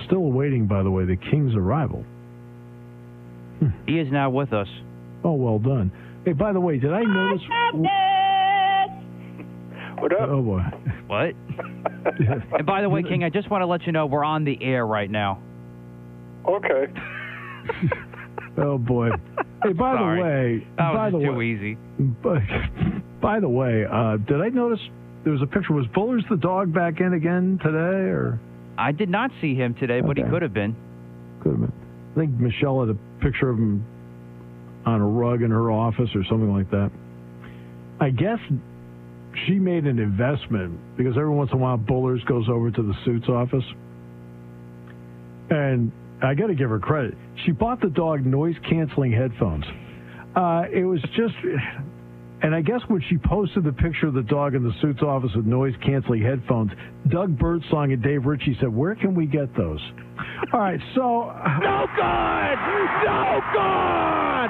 still awaiting, by the way, the King's arrival. He is now with us. Oh, well done. Hey, by the way, did I notice... What up? Oh, boy. What? And by the way, King, I just want to let you know we're on the air right now. Okay. Oh, boy. Hey, by Sorry. the way... That was by the too way, easy. By the way, did I notice there was a picture? Was Bullers the dog back in again today? Or I did not see him today, but he Okay. could have been. Could have been. I think Michelle had a picture of him on a rug in her office or something like that. I guess she made an investment because every once in a while Bullers goes over to the suits office. And I got to give her credit. She bought the dog noise-canceling headphones. It was just... And I guess when she posted the picture of the dog in the suits office with noise-canceling headphones, Doug Birdsong and Dave Ritchie said, where can we get those? All right, so... No good! No good!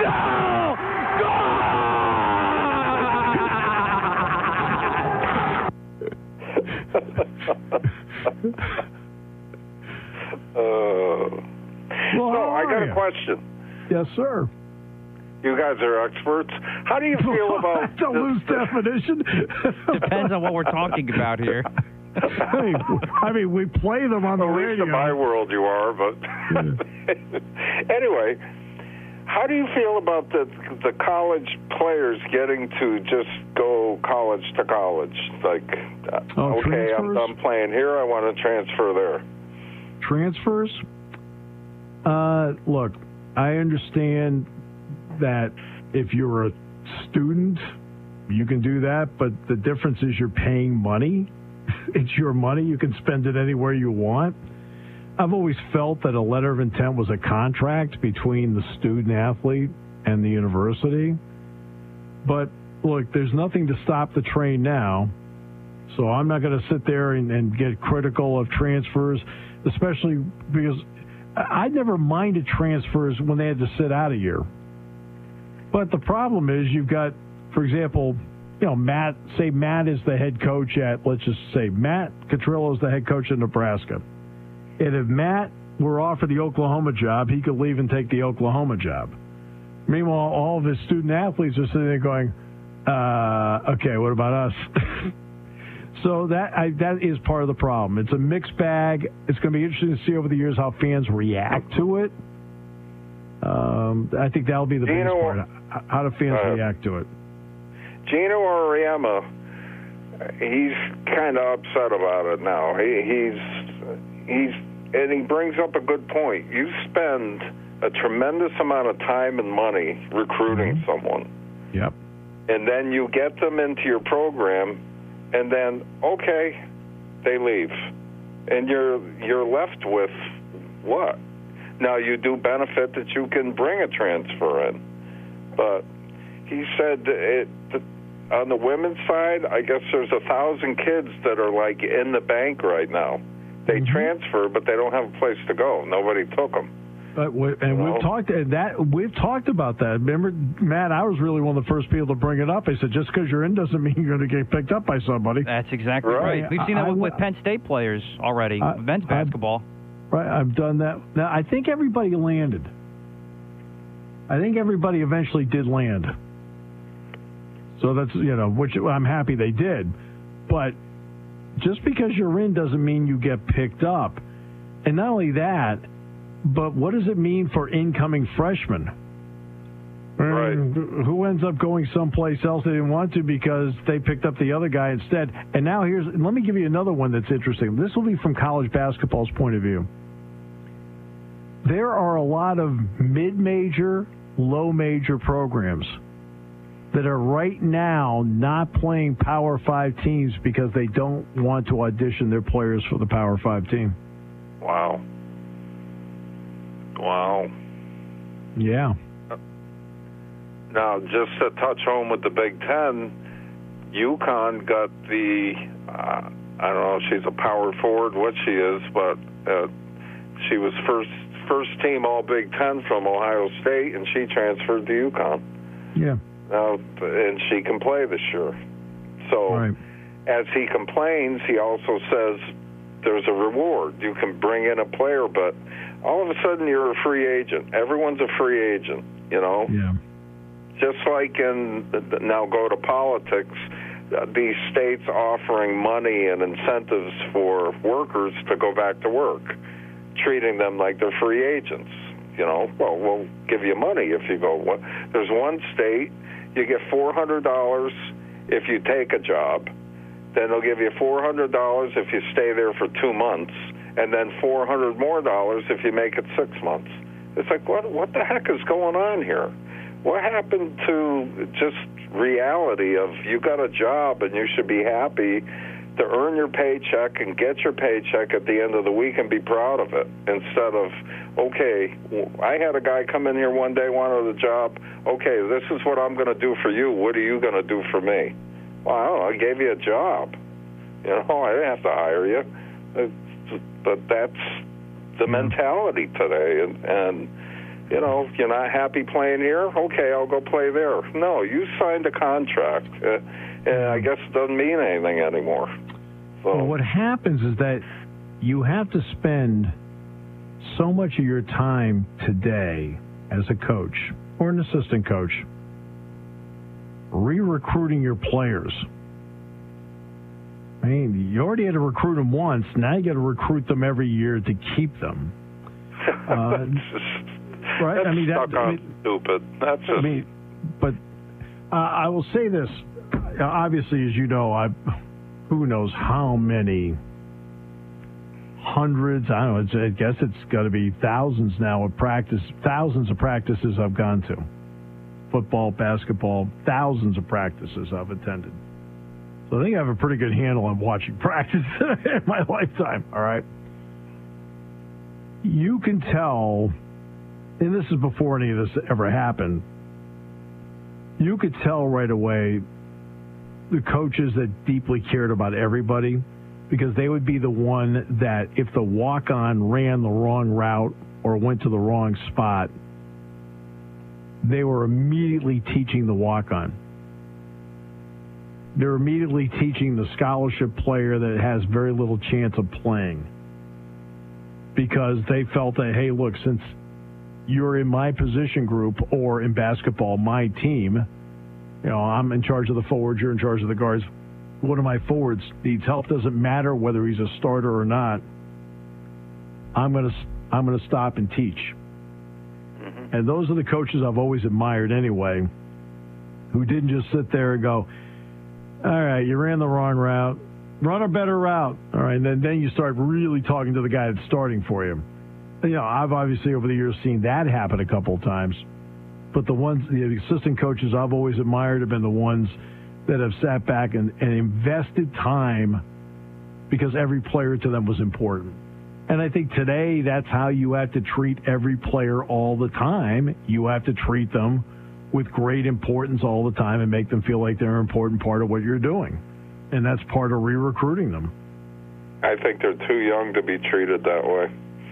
Well, So, I got you? a question. Yes, sir. You guys are experts. How do you feel about That's a loose definition. Depends on what we're talking about here. Hey, I mean, we play them on the At least radio. in my world you are, but anyway, how do you feel about the college players getting to just go college to college? Like, okay, I'm transfers? done playing here, I want to transfer there. Transfers? Look, I understand that if you're a student, you can do that, but the difference is you're paying money. It's your money. You can spend it anywhere you want. I've always felt that a letter of intent was a contract between the student athlete and the university. But look, there's nothing to stop the train now. So I'm not going to sit there and get critical of transfers, especially because I never minded transfers when they had to sit out a year. But the problem is you've got, for example, Matt is the head coach at, let's just say, Matt Catrillo is the head coach at Nebraska. And if Matt were offered the Oklahoma job, he could leave and take the Oklahoma job. Meanwhile, all of his student athletes are sitting there going, okay, what about us? So that is part of the problem. It's a mixed bag. It's going to be interesting to see over the years how fans react to it. I think that'll be the biggest part. How do fans react to it? Gino Auriemma, he's kind of upset about it now. And he brings up a good point. You spend a tremendous amount of time and money recruiting someone. Yep. And then you get them into your program, and then, okay, they leave. And you're left with what? Now, you do benefit that you can bring a transfer in. But he said on the women's side, I guess there's 1,000 kids that are like in the bank right now. They transfer, but they don't have a place to go. Nobody took them. We've talked about that. Remember, Matt, I was really one of the first people to bring it up. I said, just because you're in doesn't mean you're going to get picked up by somebody. That's exactly right. We've seen that with Penn State players already, men's basketball. Right, I've done that. Now, I think everybody landed. I think everybody eventually did land. So that's, which I'm happy they did. But just because you're in doesn't mean you get picked up. And not only that, but what does it mean for incoming freshmen? Right. Who ends up going someplace else they didn't want to because they picked up the other guy instead? And now let me give you another one that's interesting. This will be from college basketball's point of view. There are a lot of mid-major, low-major programs that are right now not playing Power 5 teams because they don't want to audition their players for the Power 5 team. Wow. Yeah. Now, just to touch home with the Big Ten, UConn got I don't know if she's a power forward, what she is, but she was first team All Big Ten from Ohio State, and she transferred to UConn. Yeah. And she can play this year. So, right. As he complains, he also says there's a reward. You can bring in a player, but all of a sudden you're a free agent. Everyone's a free agent, you know? Yeah. Just like now go to politics, these states offering money and incentives for workers to go back to work, treating them like they're free agents. You know, well, we'll give you money if you go. There's one state, you get $400 if you take a job. Then they'll give you $400 if you stay there for 2 months, and then $400 more if you make it 6 months. It's like, what the heck is going on here? What happened to just reality of you got a job and you should be happy to earn your paycheck and get your paycheck at the end of the week and be proud of it, instead of, okay, I had a guy come in here one day, wanted a job. Okay, this is what I'm going to do for you. What are you going to do for me? Well, I don't know, I gave you a job. You know, I didn't have to hire you. But that's the mentality today. And you know, if you're not happy playing here, okay, I'll go play there. No, you signed a contract. And I guess it doesn't mean anything anymore. So. Well, what happens is that you have to spend so much of your time today as a coach or an assistant coach re-recruiting your players. I mean, you already had to recruit them once. Now you got to recruit them every year to keep them. Right? That's stupid. That's just. I mean, but I will say this. Obviously, as you know, who knows how many hundreds, I don't know, I guess it's got to be thousands now of thousands of practices I've gone to. Football, basketball, thousands of practices I've attended. So I think I have a pretty good handle on watching practice in my lifetime, all right? You can tell, and this is before any of this ever happened, you could tell right away the coaches that deeply cared about everybody, because they would be the one that if the walk-on ran the wrong route or went to the wrong spot, they were immediately teaching the walk-on. They're immediately teaching the scholarship player that has very little chance of playing, because they felt that, hey, look, since you're in my position group or in basketball, my team, you know, I'm in charge of the forwards, you're in charge of the guards. One of my forwards needs help. Doesn't matter whether he's a starter or not. I'm gonna stop and teach. Mm-hmm. And those are the coaches I've always admired anyway, who didn't just sit there and go, all right, you ran the wrong route. Run a better route. All right, and then you start really talking to the guy that's starting for you. You know, I've obviously over the years seen that happen a couple of times. But the assistant coaches I've always admired have been the ones that have sat back and invested time, because every player to them was important. And I think today that's how you have to treat every player all the time. You have to treat them with great importance all the time and make them feel like they're an important part of what you're doing. And that's part of re-recruiting them. I think they're too young to be treated that way.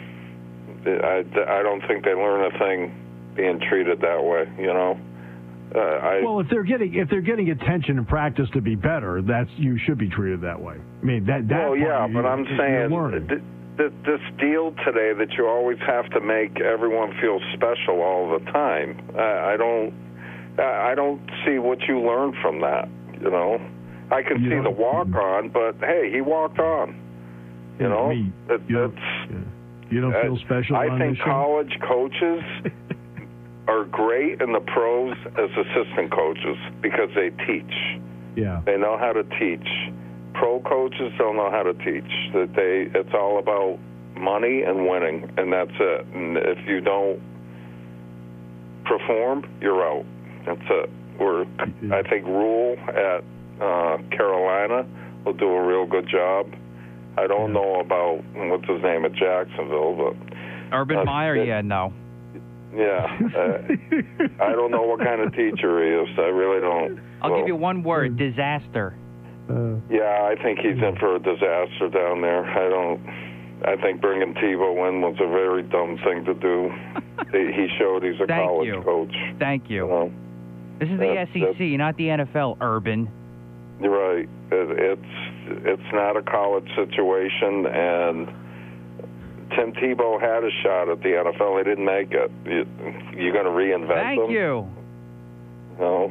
I don't think they learn a thing being treated that way, you know. Well, if they're getting attention in practice to be better, you should be treated that way. I mean, that. Well, yeah, but I'm saying this deal today that you always have to make everyone feel special all the time. I don't see what you learned from that. You know, I can see the walk on, but hey, he walked on. You know, you don't feel special. I think college coaches are great in the pros as assistant coaches because they teach. Yeah. They know how to teach. Pro coaches don't know how to teach. It's all about money and winning, and that's it. And if you don't perform, you're out. That's it. I think Rule at Carolina will do a real good job. I don't know about what's his name at Jacksonville, but Urban Meyer. No. Yeah, I don't know what kind of teacher he is. I really don't. I'll give you one word: disaster. Yeah, I think he's in for a disaster down there. I think bringing Tebow in was a very dumb thing to do. He showed he's a college coach. Thank you. You know? This is the SEC, not the NFL, Urban. You're right. It's not a college situation, and Tim Tebow had a shot at the NFL. He didn't make it. You're going to reinvent them? Thank you. No,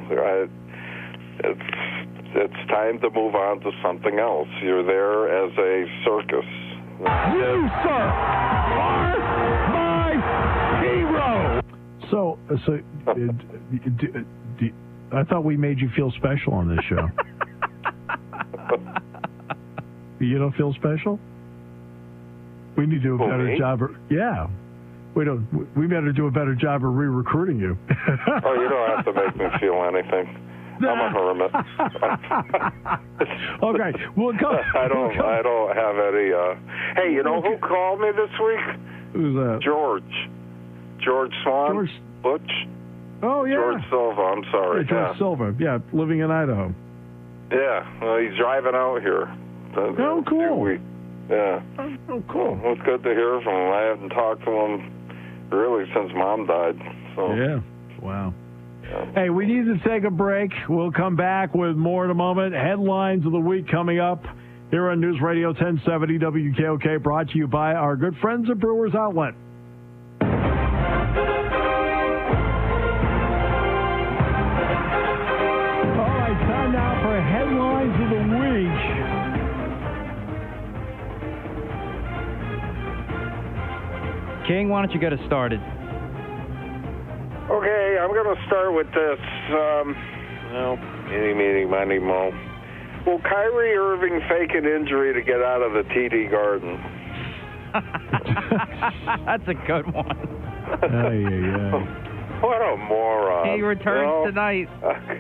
it's time to move on to something else. You're there as a circus. You, sir, are my hero. So I thought we made you feel special on this show. You don't feel special? We need to do a better job. Yeah. We better do a better job of re-recruiting you. Oh, you don't have to make me feel anything. I'm a hermit. Okay. Well, I don't have any. Hey, you know who called me this week? Who's that? George Swan. Butch. Oh yeah. George Silva. I'm sorry. Yeah, George Silva. Yeah, living in Idaho. Yeah. Well, he's driving out here. Oh, cool. Yeah. Oh, cool. Well, it's good to hear from him. I haven't talked to him really since Mom died. So. Yeah. Wow. Hey, we need to take a break. We'll come back with more in a moment. Headlines of the week coming up here on News Radio 1070 WKOK, brought to you by our good friends at Brewers Outlet. All right, time now for Headlines of the week. King, why don't you get us started? Okay, I'm going to start with this. Eeny, meeny, mo. Will Kyrie Irving fake an injury to get out of the TD Garden? That's a good one. What a moron. He returns tonight.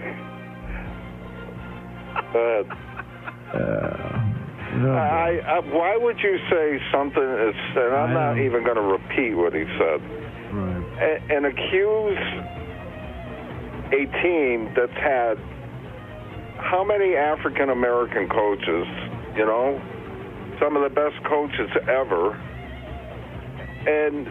Why would you say something, and I'm not even going to repeat what he said, and accuse a team that's had how many African-American coaches, some of the best coaches ever, and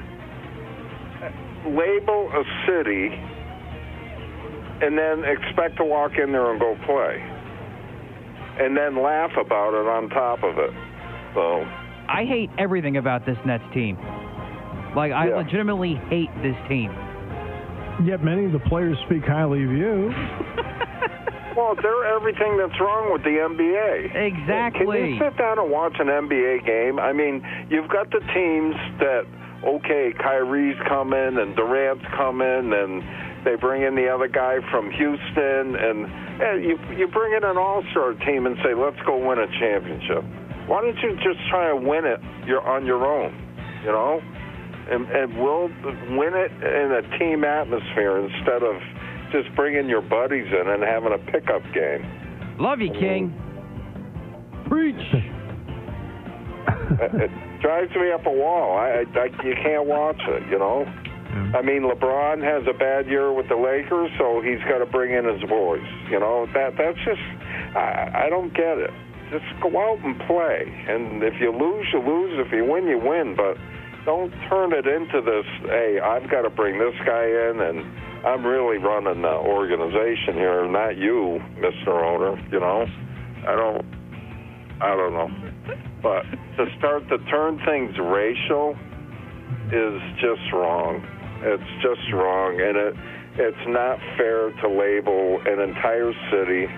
label a city and then expect to walk in there and go play and then laugh about it on top of it. So I hate everything about this Nets team. I legitimately hate this team. Yet many of the players speak highly of you. Well, they're everything that's wrong with the NBA. Exactly. Can you sit down and watch an NBA game? I mean, you've got the teams that, okay, Kyrie's coming and Durant's coming, and they bring in the other guy from Houston, and you bring in an all-star team and say, let's go win a championship. Why don't you just try to win it on your own, And we'll win it in a team atmosphere instead of just bringing your buddies in and having a pickup game. Love you, King. Preach. It drives me up a wall. You can't watch it, I mean, LeBron has a bad year with the Lakers, so he's got to bring in his boys. That's just, I don't get it. Just go out and play. And if you lose, you lose. If you win, you win. But don't turn it into this, hey, I've got to bring this guy in, and I'm really running the organization here, not you, Mr. Owner, I don't know. But to start to turn things racial is just wrong. It's just wrong, and it's not fair to label an entire city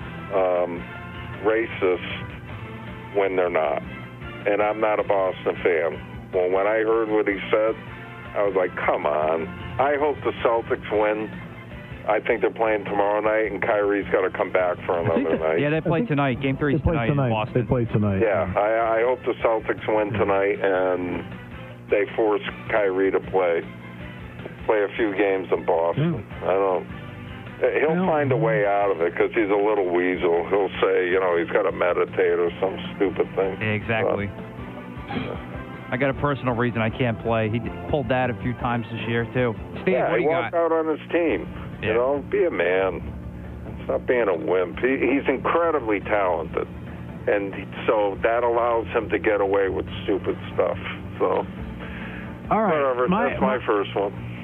racist when they're not. And I'm not a Boston fan. Well, when I heard what he said, I was like, come on. I hope the Celtics win. I think they're playing tomorrow night, and Kyrie's got to come back for another night. Yeah, they play tonight. Game 3 is tonight in Boston. They play tonight. Yeah, I hope the Celtics win tonight, and they force Kyrie to play a few games in Boston. Yeah. He'll find a way out of it because he's a little weasel. He'll say, he's got to meditate or some stupid thing. Exactly. I got a personal reason I can't play. He pulled that a few times this year, too. Steve, what do you got? He walked out on his team. Yeah. Be a man. Stop being a wimp. He's incredibly talented. And so that allows him to get away with stupid stuff. So, all right. whatever. That's my first one.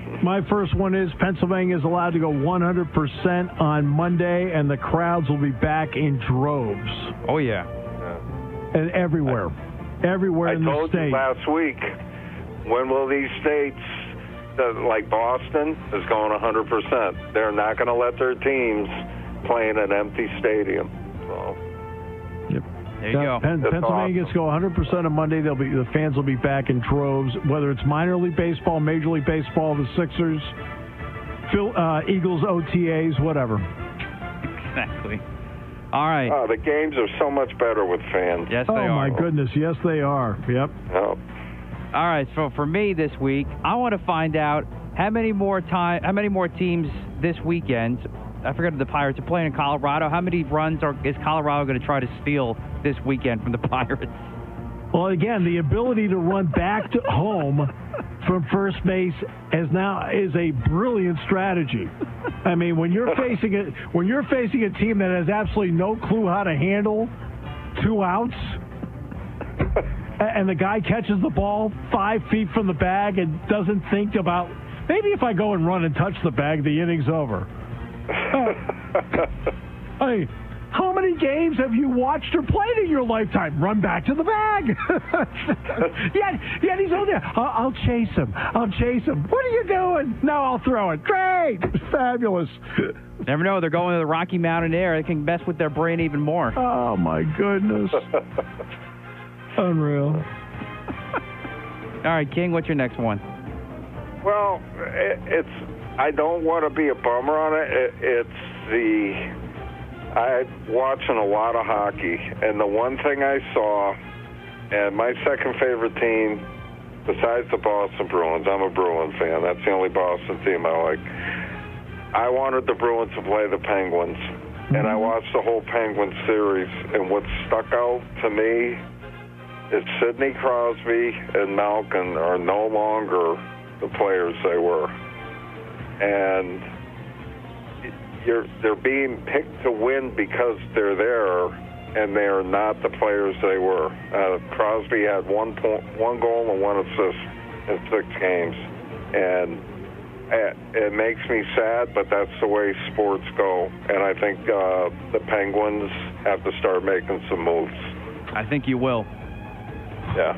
My first one is Pennsylvania is allowed to go 100% on Monday, and the crowds will be back in droves. Oh, yeah. And everywhere. Everywhere in the I told state. you last week, when will these states, like Boston, is going 100%. They're not going to let their teams play in an empty stadium. So. Yep. There you go. Pennsylvania awesome. gets to go 100% on Monday. The fans will be back in droves, whether it's minor league baseball, Major League Baseball, the Sixers, Eagles, OTAs, whatever. Exactly. All right. The games are so much better with fans. Yes, they are. Oh, my goodness. Yes, they are. Yep. Oh. All right, so for me this week, I want to find out how many more teams this weekend. I forgot the Pirates are playing in Colorado. How many runs is Colorado going to try to steal this weekend from the Pirates? Well, again, the ability to run back to home from first base is a brilliant strategy. I mean, when you're facing a team that has absolutely no clue how to handle 2 outs. And the guy catches the ball 5 feet from the bag and doesn't think about, maybe if I go and run and touch the bag, the inning's over. Hey, how many games have you watched or played in your lifetime? Run back to the bag. yet he's on there. I'll chase him. What are you doing? No, I'll throw it. Great. Fabulous. Never know. They're going to the Rocky Mountain Air. They can mess with their brain even more. Oh, my goodness. Unreal. All right, King, what's your next one? Well, I don't want to be a bummer on it. I'm watching a lot of hockey, and the one thing I saw, and my second favorite team, besides the Boston Bruins, I'm a Bruins fan. That's the only Boston team I like. I wanted the Bruins to play the Penguins, and I watched the whole Penguins series, and what stuck out to me is Sidney Crosby and Malkin are no longer the players they were. And they're being picked to win because they're there, and they are not the players they were. Crosby had 1 goal and 1 assist in 6 games. And it makes me sad, but that's the way sports go. And I think the Penguins have to start making some moves. I think you will. Yeah.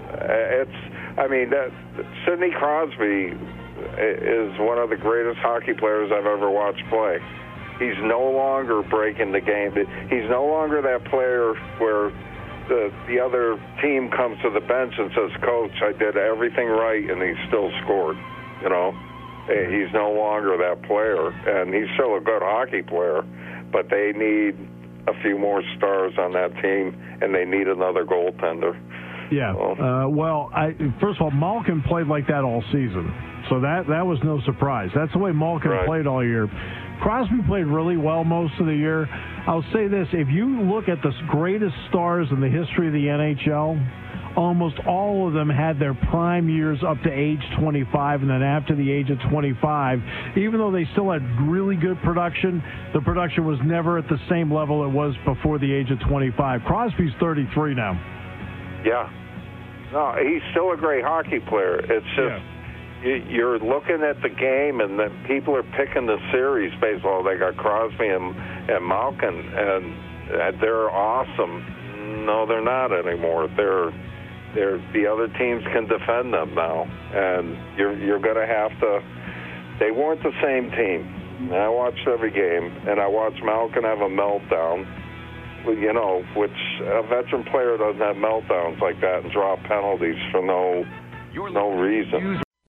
Sidney Crosby is one of the greatest hockey players I've ever watched play. He's no longer breaking the game. He's no longer that player where the other team comes to the bench and says, Coach, I did everything right, and he still scored. You know, he's no longer that player, and he's still a good hockey player, but they need a few more stars on that team, and they need another goaltender. Yeah. First of all, Malkin played like that all season, so that was no surprise. That's the way Malkin played all year. Crosby played really well most of the year. I'll say this: if you look at the greatest stars in the history of the NHL, almost all of them had their prime years up to age 25, and then after the age of 25, even though they still had really good production, the production was never at the same level it was before the age of 25. Crosby's 33 now. Yeah. No, he's still a great hockey player. It's just you're looking at the game, and then people are picking the series baseball. They got Crosby and Malkin, and they're awesome. No, they're not anymore. They're the other teams can defend them now, and you're going to have to. They weren't the same team. And I watched every game, and I watched Malkin have a meltdown. You know, which a veteran player doesn't have meltdowns like that and draw penalties for no reason.